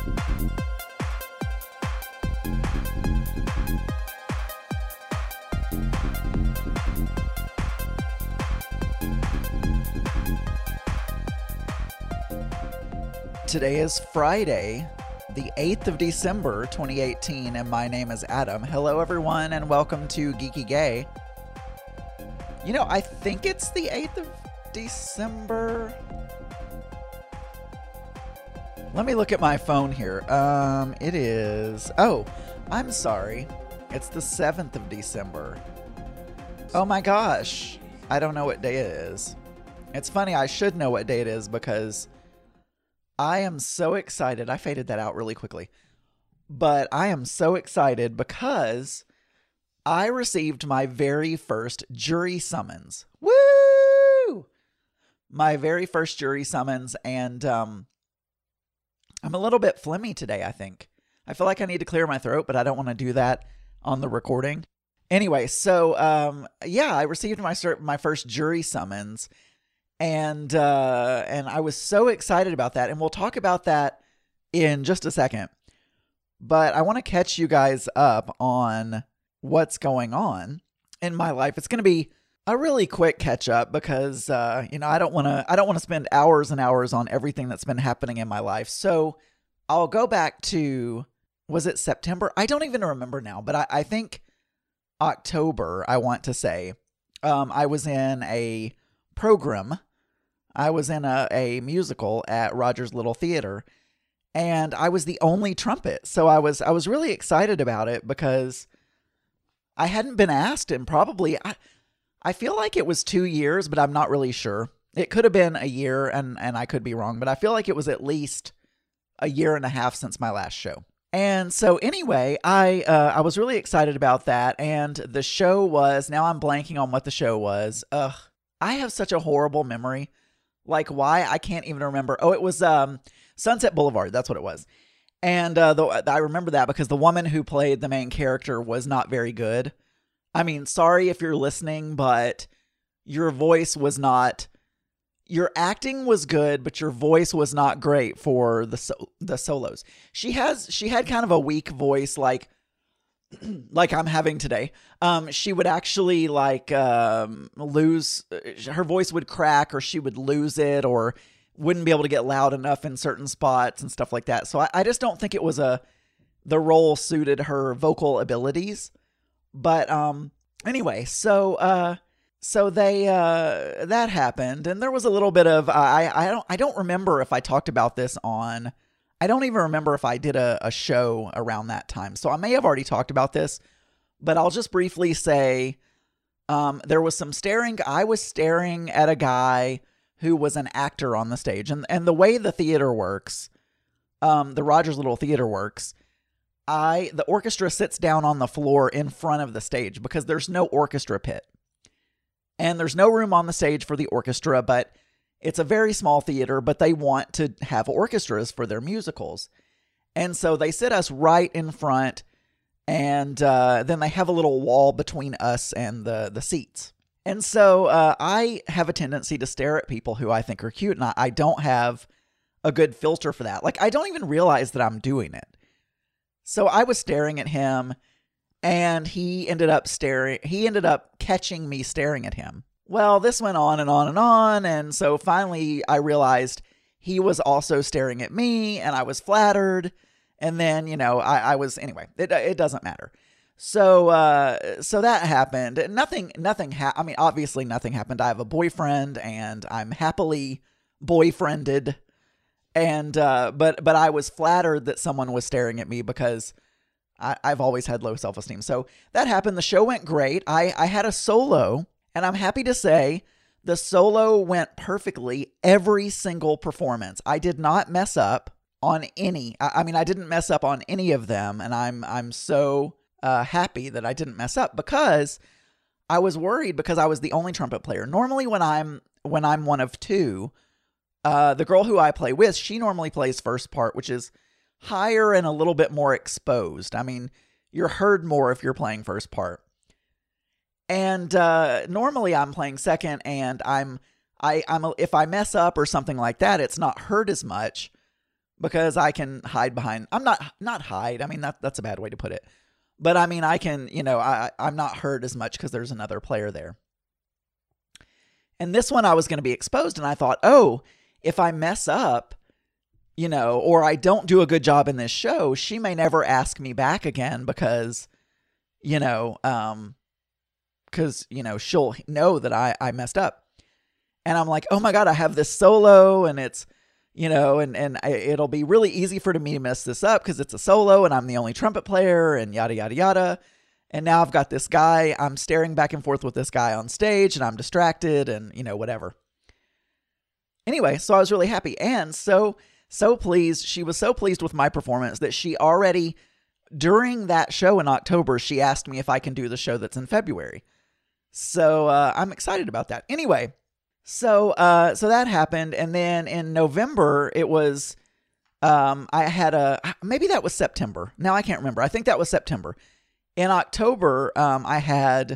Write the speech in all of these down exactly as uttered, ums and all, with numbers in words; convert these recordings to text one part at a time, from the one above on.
Today is Friday, the eighth of December, twenty eighteen, and my name is Adam. Hello, everyone, and welcome to Geeky Gay. You know, I think it's the eighth of December. Let me look at my phone here. Um, it is... Oh, I'm sorry. It's the seventh of December. Oh my gosh. I don't know what day it is. It's funny, I should know what day it is because... I am so excited. I faded that out really quickly. But I am so excited because I received my very first jury summons. Woo! My very first jury summons, and um, I'm a little bit phlegmy today, I think. I feel like I need to clear my throat, but I don't want to do that on the recording. Anyway, so um, yeah, I received my my first jury summons. And uh, and I was so excited about that. And we'll talk about that in just a second. But I want to catch you guys up on what's going on in my life. It's going to be a really quick catch up because, uh, you know, I don't want to I don't want to spend hours and hours on everything that's been happening in my life. So I'll go back to, was it September? I don't even remember now. But I, I think October, I want to say. Um, I was in a program. I was in a, a musical at Rogers Little Theater, and I was the only trumpet. So I was I was really excited about it because I hadn't been asked in probably, I, I feel like it was two years, but I'm not really sure. It could have been a year, and, and I could be wrong, but I feel like it was at least a year and a half since my last show. And so anyway, I uh, I was really excited about that, and the show was, now I'm blanking on what the show was. Ugh. I have such a horrible memory. Like, why? I can't even remember. Oh, it was um, Sunset Boulevard. That's what it was. And uh, the, I remember that because the woman who played the main character was not very good. I mean, sorry if you're listening, but your voice was not... Your acting was good, but your voice was not great for the so, the solos. She has she had kind of a weak voice, like... like I'm having today. Um, she would actually like um, lose, her voice would crack, or she would lose it, or wouldn't be able to get loud enough in certain spots and stuff like that. So I, I just don't think it was a, the role suited her vocal abilities. But um, anyway, so uh, so they uh, that happened, and there was a little bit of I I don't I don't remember if I talked about this on. I don't even remember if I did a, a show around that time. So I may have already talked about this, but I'll just briefly say um, there was some staring. I was staring at a guy who was an actor on the stage. And, and the way the theater works, um, the Rogers Little Theater works, I the orchestra sits down on the floor in front of the stage because there's no orchestra pit. And there's no room on the stage for the orchestra, but it's a very small theater, but they want to have orchestras for their musicals. And so they sit us right in front, and uh, then they have a little wall between us and the, the seats. And so uh, I have a tendency to stare at people who I think are cute, and I, I don't have a good filter for that. Like, I don't even realize that I'm doing it. So I was staring at him, and he ended up staring, he ended up catching me staring at him. Well, this went on and on and on, and so finally I realized he was also staring at me, and I was flattered, and then, you know, I, I was, anyway, it it doesn't matter. So, uh, so that happened. Nothing, nothing, ha- I mean, obviously nothing happened. I have a boyfriend, and I'm happily boyfriended, and, uh, but, but I was flattered that someone was staring at me because I, I've always had low self-esteem. So that happened. The show went great. I, I had a solo. And I'm happy to say the solo went perfectly every single performance. I did not mess up on any. I, I mean, I didn't mess up on any of them. And I'm I'm so uh, happy that I didn't mess up because I was worried because I was the only trumpet player. Normally when I'm when I'm one of two, uh, the girl who I play with, she normally plays first part, which is higher and a little bit more exposed. I mean, you're heard more if you're playing first part. And uh, normally I'm playing second, and I'm I I'm a, if I mess up or something like that, it's not heard as much. because I can hide behind, I'm not, not hide. I mean, that that's a bad way to put it. But I mean, I can, you know, I, I'm not hurt as much because there's another player there. And this one I was going to be exposed, and I thought, oh, if I mess up, you know, or I don't do a good job in this show, she may never ask me back again because, you know, um, because, you know, she'll know that I, I messed up. And I'm like, oh my God, I have this solo, and it's, you know, and, and I, it'll be really easy for me to mess this up because it's a solo and I'm the only trumpet player and yada, yada, yada. And now I've got this guy, I'm staring back and forth with this guy on stage and I'm distracted and, you know, whatever. Anyway, so I was really happy and so, so pleased. She was so pleased with my performance that she already, during that show in October, she asked me if I can do the show that's in February. So uh, I'm excited about that. Anyway, so uh, so that happened. And then in November, it was, um, I had a, maybe that was September. Now I can't remember. I think that was September. In October, um, I had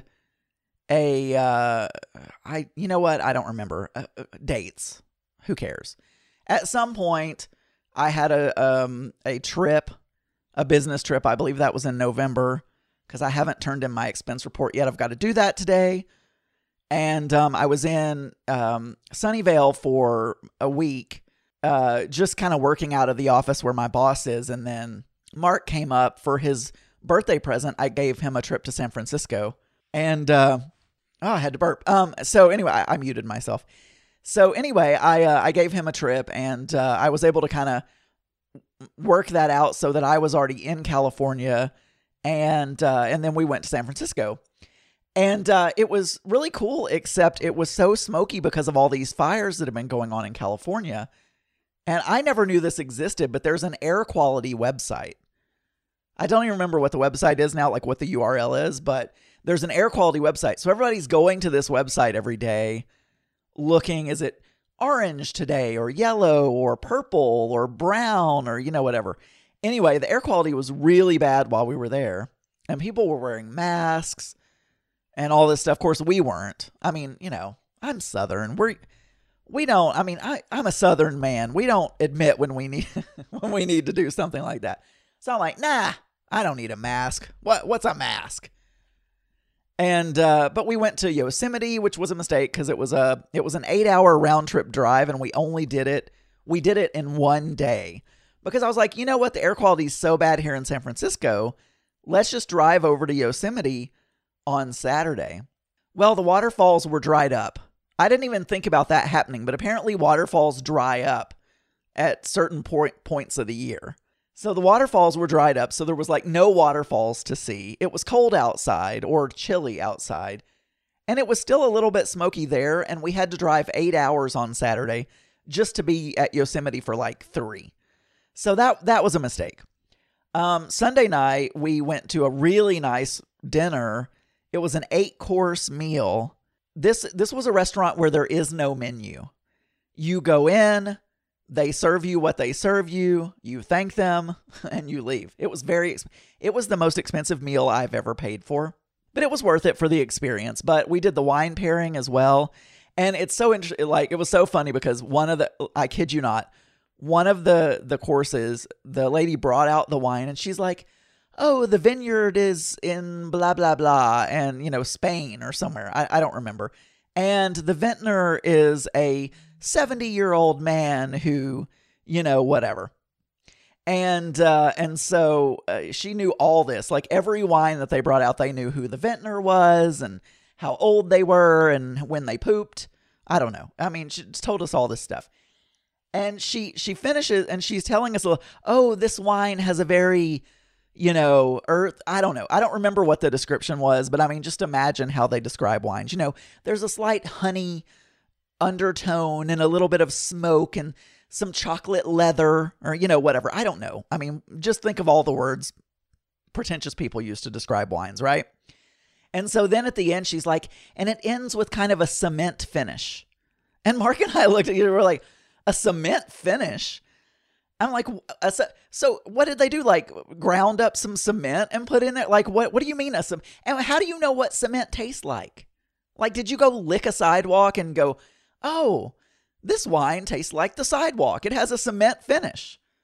a, uh, I, you know what? I don't remember uh, uh, dates. Who cares? At some point, I had a, um, a trip, a business trip. I believe that was in November because I haven't turned in my expense report yet. I've got to do that today. And, um, I was in, um, Sunnyvale for a week, uh, just kind of working out of the office where my boss is. And then Mark came up for his birthday present. I gave him a trip to San Francisco, and uh, oh, I had to burp. Um, so anyway, I, I muted myself. So anyway, I uh, I gave him a trip, and uh, I was able to kind of work that out so that I was already in California, and uh, and then we went to San Francisco, and uh, it was really cool. Except it was so smoky because of all these fires that have been going on in California, and I never knew this existed. But there's an air quality website. I don't even remember what the website is now, like what the U R L is, but there's an air quality website. So everybody's going to this website every day looking, is it orange today or yellow or purple or brown or, you know, whatever. Anyway, the air quality was really bad while we were there, and people were wearing masks and all this stuff. Of course, we weren't. I mean, you know, I'm Southern. We're, we don't, I mean, I, I'm a Southern man. We don't admit when we need, when we need to do something like that. So I'm like, nah, I don't need a mask. What? What's a mask? And uh, but we went to Yosemite, which was a mistake because it was a it was an eight hour round trip drive, and we only did it we did it in one day because I was like, you know what, the air quality is so bad here in San Francisco. Let's just drive over to Yosemite on Saturday. Well, the waterfalls were dried up. I didn't even think about that happening, but apparently waterfalls dry up at certain point points of the year. So the waterfalls were dried up, so there was like no waterfalls to see. It was cold outside or chilly outside, and it was still a little bit smoky there, and we had to drive eight hours on Saturday just to be at Yosemite for like three. So that that was a mistake. Um, Sunday night, we went to a really nice dinner. It was an eight-course meal. This this was a restaurant where there is no menu. You go in, they serve you what they serve you, you thank them, and you leave. It was very, it was the most expensive meal I've ever paid for, but it was worth it for the experience. But we did the wine pairing as well. And it's so interesting, like, it was so funny because one of the, I kid you not, one of the, the courses, the lady brought out the wine and she's like, oh, the vineyard is in blah, blah, blah, and, you know, Spain or somewhere. I, I don't remember. And the vintner is a seventy-year-old man who, you know, whatever. And uh, and so uh, she knew all this. Like every wine that they brought out, they knew who the vintner was and how old they were and when they pooped. I don't know. I mean, she told us all this stuff. And she she finishes and she's telling us, oh, this wine has a very, you know, earth. I don't know. I don't remember what the description was, but I mean, just imagine how they describe wines. You know, there's a slight honey undertone and a little bit of smoke and some chocolate leather or, you know, whatever. I don't know. I mean, just think of all the words pretentious people use to describe wines, right? And so then at the end, she's like, and it ends with kind of a cement finish. And Mark and I looked at you and were like, a cement finish? I'm like, so what did they do? Like ground up some cement and put in there? Like, what, what do you mean a cement? And how do you know what cement tastes like? Like, did you go lick a sidewalk and go, oh, this wine tastes like the sidewalk. It has a cement finish.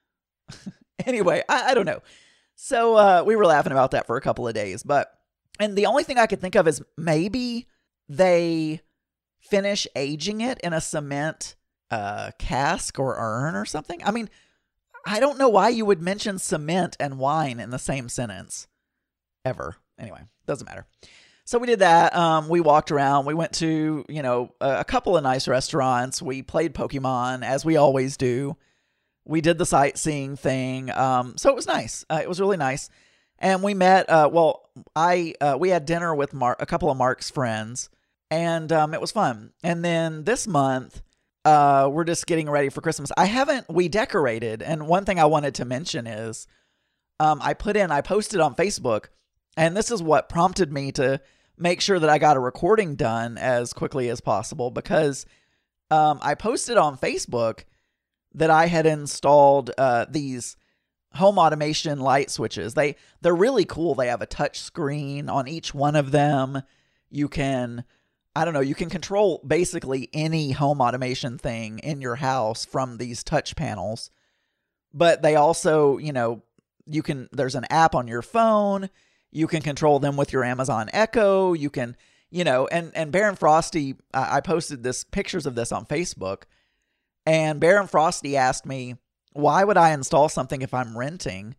Anyway, I, I don't know. So uh, we were laughing about that for a couple of days. But, and the only thing I could think of is maybe they finish aging it in a cement uh, cask or urn or something. I mean, I don't know why you would mention cement and wine in the same sentence ever. Anyway, doesn't matter. So we did that. Um, we walked around. We went to, you know, a, a couple of nice restaurants. We played Pokemon, as we always do. We did the sightseeing thing. Um, so it was nice. Uh, it was really nice. And we met, uh, well, I uh, we had dinner with Mark, a couple of Mark's friends, and um, it was fun. And then this month, uh, we're just getting ready for Christmas. I haven't, we decorated. And one thing I wanted to mention is um, I put in, I posted on Facebook, and this is what prompted me to make sure that I got a recording done as quickly as possible, because um, I posted on Facebook that I had installed uh, these home automation light switches. They, they're really cool. They have a touch screen on each one of them. You can, I don't know, you can control basically any home automation thing in your house from these touch panels. But they also, you know, you can, there's an app on your phone. You can control them with your Amazon Echo. You can, you know, and, and Baron Frosty, I posted this pictures of this on Facebook, and Baron Frosty asked me, why would I install something if I'm renting?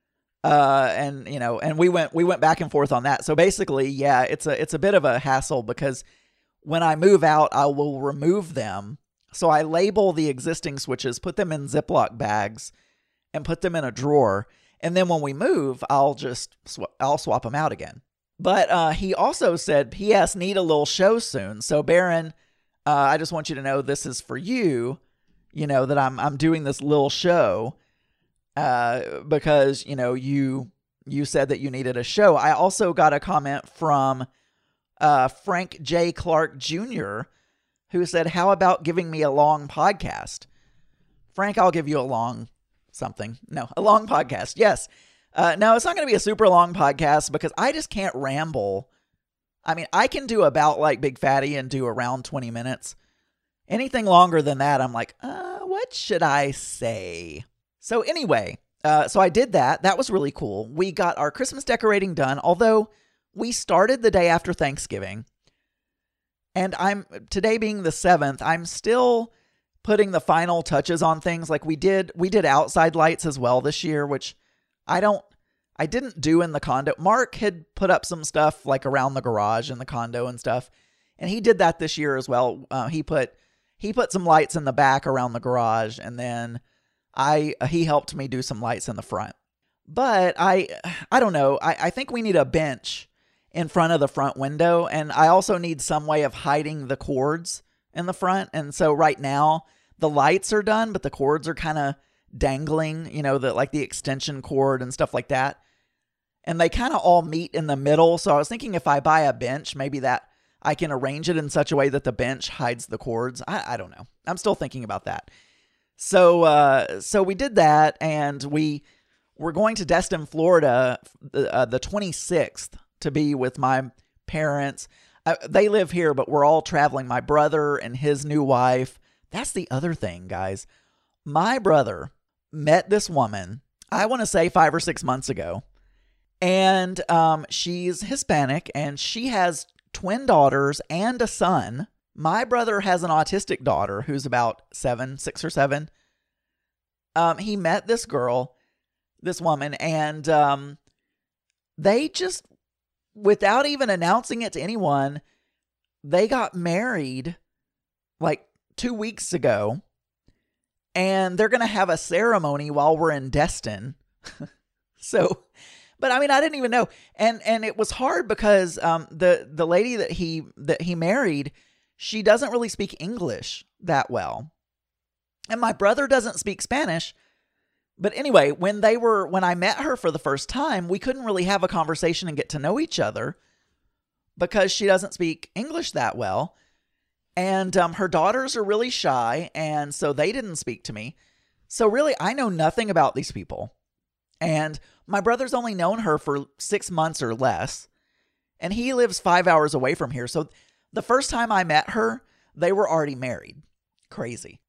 Uh, and, you know, and we went, we went back and forth on that. So basically, yeah, it's a, it's a bit of a hassle, because when I move out, I will remove them. So I label the existing switches, put them in Ziploc bags, and put them in a drawer. And then when we move, I'll just, sw- I'll swap them out again. But uh, he also said, P S need a little show soon. So Baron, uh, I just want you to know this is for you, you know, that I'm, I'm doing this little show uh, because, you know, you, you said that you needed a show. I also got a comment from uh, Frank J. Clark Junior, who said, how about giving me a long podcast? Frank, I'll give you a long something. No, a long podcast. Yes. Uh, no, it's not going to be a super long podcast, because I just can't ramble. I mean, I can do about like Big Fatty and do around twenty minutes. Anything longer than that, I'm like, uh, what should I say? So anyway, uh, so I did that. That was really cool. We got our Christmas decorating done, although we started the day after Thanksgiving. And I'm, today being the seventh, I'm still putting the final touches on things. Like we did, we did outside lights as well this year, which I don't, I didn't do in the condo. Mark had put up some stuff like around the garage in the condo and stuff, and he did that this year as well. Uh, he put, he put some lights in the back around the garage, and then I, he helped me do some lights in the front. But I, I don't know. I, I think we need a bench in front of the front window, and I also need some way of hiding the cords in the front. And so right now the lights are done, but the cords are kind of dangling, you know, the like the extension cord and stuff like that. And they kind of all meet in the middle. So I was thinking if I buy a bench, maybe that I can arrange it in such a way that the bench hides the cords. I, I don't know. I'm still thinking about that. So uh, so we did that, and we were going to Destin, Florida, uh, the twenty-sixth to be with my parents. Uh, they live here, but we're all traveling. My brother and his new wife. That's the other thing, guys. My brother met this woman, I want to say five or six months ago. And um, she's Hispanic, and she has twin daughters and a son. My brother has an autistic daughter who's about seven, six or seven. Um, he met this girl, this woman, and um, they just, without even announcing it to anyone, they got married like two weeks ago. And they're going to have a ceremony while we're in Destin. So, but I mean, I didn't even know. And and it was hard because um, the the lady that he that he married, she doesn't really speak English that well. And my brother doesn't speak Spanish. But anyway, when they were when I met her for the first time, we couldn't really have a conversation and get to know each other because she doesn't speak English that well. And um, her daughters are really shy, and so they didn't speak to me. So really, I know nothing about these people. And my brother's only known her for six months or less, and he lives five hours away from here. So the first time I met her, they were already married. Crazy.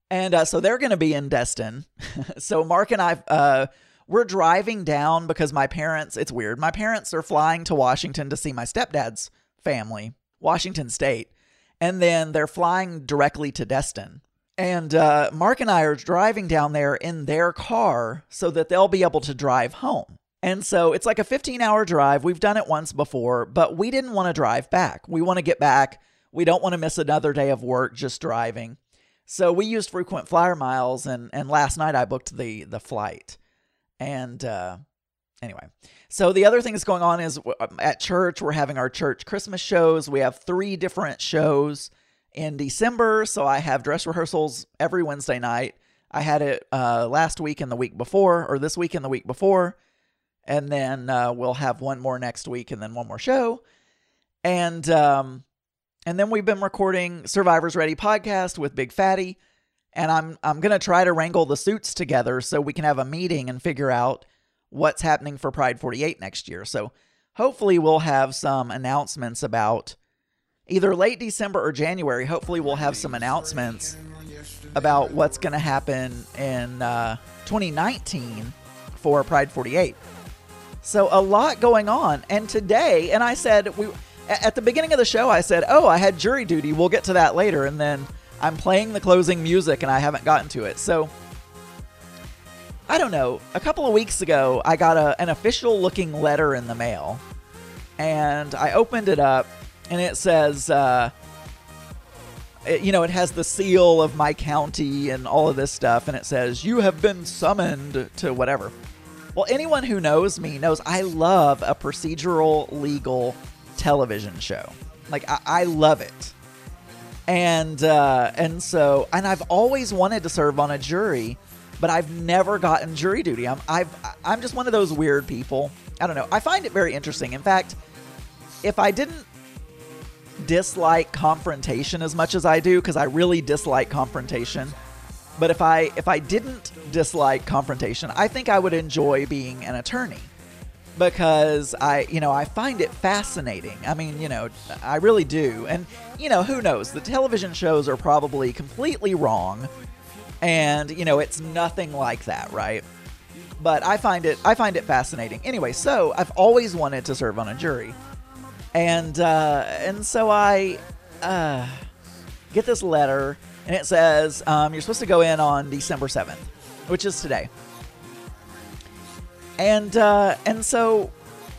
And uh, so they're going to be in Destin. So Mark and I, uh, we're driving down because my parents, it's weird. My parents are flying to Washington to see my stepdad's family, Washington State. And then they're flying directly to Destin. And uh, Mark and I are driving down there in their car so that they'll be able to drive home. And so it's like a fifteen hour drive. We've done it once before, but we didn't want to drive back. We want to get back. We don't want to miss another day of work just driving. So we used frequent flyer miles, and, and last night I booked the, the flight. And uh, anyway, so the other thing that's going on is at church, we're having our church Christmas shows. We have three different shows in December. So I have dress rehearsals every Wednesday night. I had it uh, last week and the week before, or this week and the week before. And then uh, we'll have one more next week and then one more show. And um, and then we've been recording Survivor's Ready podcast with Big Fatty. And I'm I'm going to try to wrangle the suits together so we can have a meeting and figure out what's happening for Pride forty-eight next year. So hopefully we'll have some announcements about either late December or January. Hopefully we'll have some announcements about what's going to happen in uh, twenty nineteen for Pride forty-eight. So a lot going on. And today, and I said, we at the beginning of the show, I said, oh, I had jury duty. We'll get to that later. And then I'm playing the closing music and I haven't gotten to it. So I don't know. A couple of weeks ago, I got a, an official looking letter in the mail. And I opened it up and it says, uh, it, you know, it has the seal of my county and all of this stuff. And it says, you have been summoned to whatever. Well, anyone who knows me knows I love a procedural legal television show. Like, I, I love it. And uh, and so, and I've always wanted to serve on a jury, but I've never gotten jury duty. I'm I've I'm just one of those weird people. I don't know. I find it very interesting. In fact, if I didn't dislike confrontation as much as I do, because I really dislike confrontation, but if I if I didn't dislike confrontation, I think I would enjoy being an attorney. Because I, you know, I find it fascinating. I mean, you know, I really do. And, you know, who knows? The television shows are probably completely wrong. And, you know, it's nothing like that, right? But I find it, I find it fascinating. Anyway, so I've always wanted to serve on a jury. And, uh, and so I, uh, get this letter and it says, um, you're supposed to go in on December seventh, which is today. And, uh, and so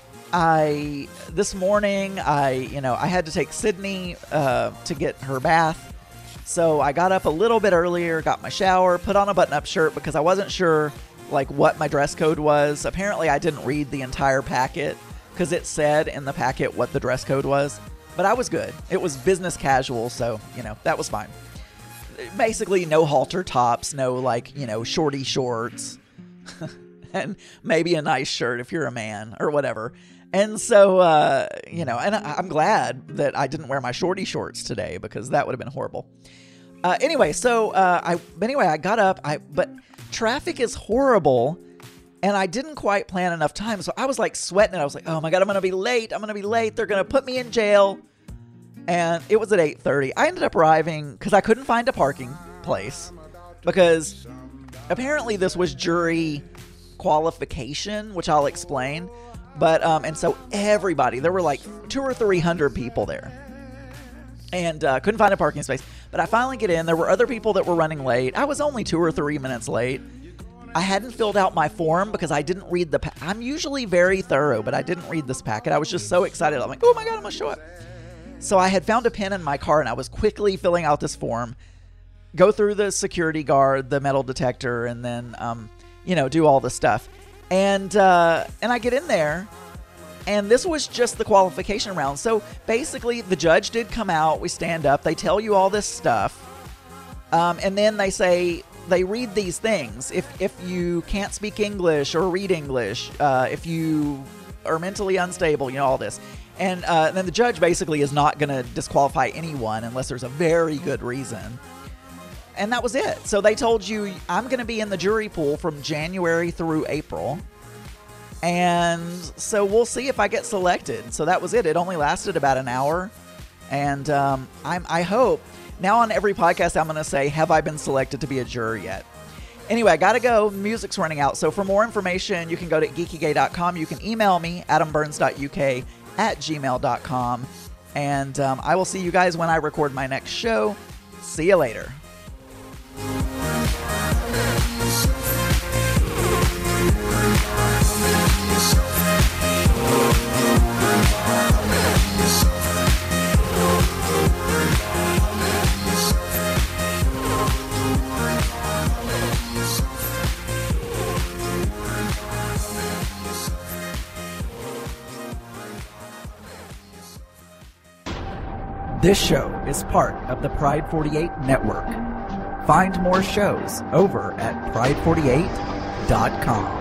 I, this morning, I, you know, I had to take Sydney, uh, to get her bath. So I got up a little bit earlier, got my shower, put on a button-up shirt because I wasn't sure, like, what my dress code was. Apparently I didn't read the entire packet because it said in the packet what the dress code was, but I was good. It was business casual. So, you know, that was fine. Basically no halter tops, no, like, you know, shorty shorts. And maybe a nice shirt if you're a man or whatever. And so, uh, you know, and I, I'm glad that I didn't wear my shorty shorts today because that would have been horrible. Uh, anyway, so uh, I anyway I got up. I but traffic is horrible, and I didn't quite plan enough time. So I was like sweating. And I was like, oh my god, I'm gonna be late. I'm gonna be late. They're gonna put me in jail. And it was at eight thirty. I ended up arriving because I couldn't find a parking place because apparently this was jury qualification, which I'll explain. But um and so everybody, there were like two or three hundred people there, and uh, couldn't find a parking space. But I finally get in. There were other people that were running late. I was only two or three minutes late. I hadn't filled out my form because I didn't read the pa- I'm usually very thorough, but I didn't read this packet. I was just so excited. I'm like, oh my god, I'm gonna show up. So I had found a pen in my car and I was quickly filling out this form, go through the security guard, the metal detector, and then um you know, do all the stuff. And uh, and I get in there, and this was just the qualification round. So basically, the judge did come out. We stand up. They tell you all this stuff. Um, and then they say, they read these things. If, if you can't speak English or read English, uh, if you are mentally unstable, you know, all this. And, uh, and then the judge basically is not going to disqualify anyone unless there's a very good reason. And that was it. So they told you, I'm going to be in the jury pool from January through April. And so we'll see if I get selected. So that was it. It only lasted about an hour. And um, I'm, I hope. Now on every podcast, I'm going to say, have I been selected to be a juror yet? Anyway, I got to go. Music's running out. So for more information, you can go to geeky gay dot com. You can email me, adam burns dot u k at gmail dot com. And um, I will see you guys when I record my next show. See you later. This show is part of the Pride forty-eight Network. Find more shows over at pride forty-eight dot com.